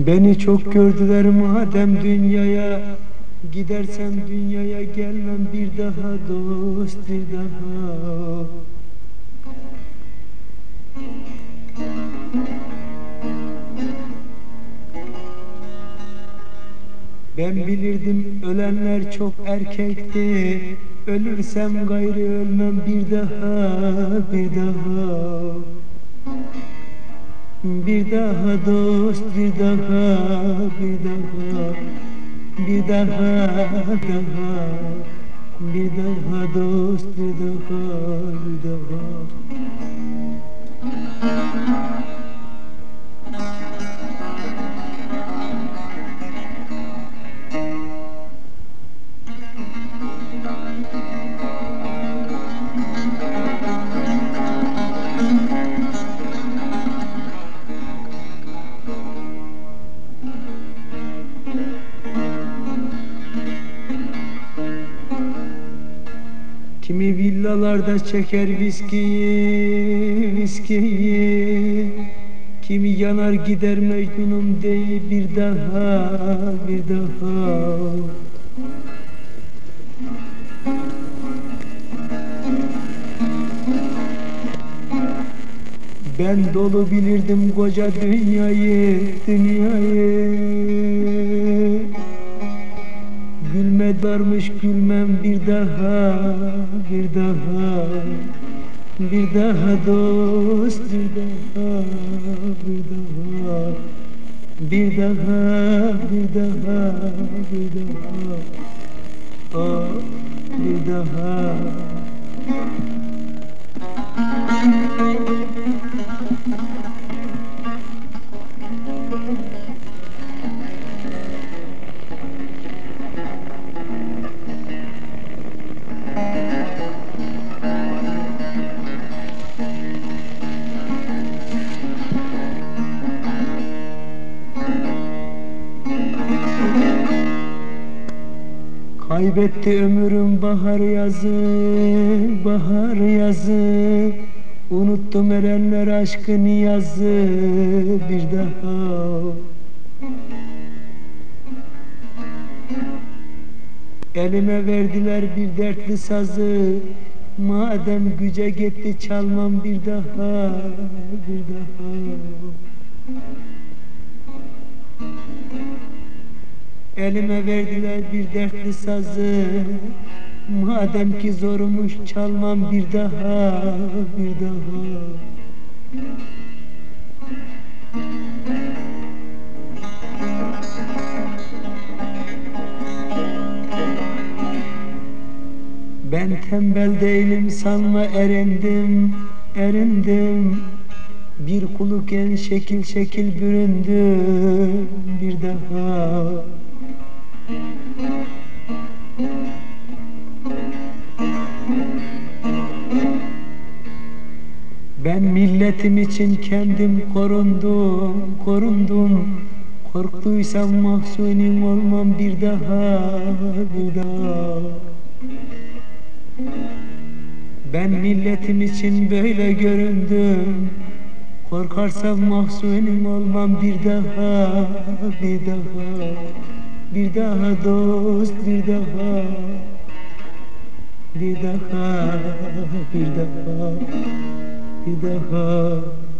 Beni çok gördüler madem dünyaya, gidersem dünyaya gelmem bir daha dost, bir daha. Ben bilirdim ölenler çok erkekti, ölürsem gayrı ölmem bir daha, bir daha. Bir daha dost, bir daha, bir daha, bir daha, daha, bir daha dost, bir daha, bir daha. Kimi villalarda çeker viskiyi, viskiyi. Kimi yanar gider Mecnun'um deyip bir daha, bir daha. Ben dolu bilirdim koca dünyayı, dünyayı. Gülme darmış gülmem bir daha, bir daha. Bir daha dost, bir daha, bir daha. Bir daha, bir daha, bir daha. Oh, bir daha. Kaybetti ömrüm bahar yazı, bahar yazı. Unuttum erenler aşkı niyazı bir daha. Elime verdiler bir dertli sazı, madem güce gitti çalmam bir daha, bir daha. Elime verdiler bir dertli sazı, madem ki zormuş çalmam bir daha, bir daha. Ben tembel değilim sanma erindim, erindim. Bir kuluken şekil şekil büründüm bir daha. Ben milletim için kendim korundum, korundum. Korktuysam mahzunim olmam bir daha, bir daha. Ben milletim için böyle göründüm. Korkarsam mahzunim olmam bir daha, bir daha. Bir daha dost, bir daha. Bir daha, bir daha, bir daha.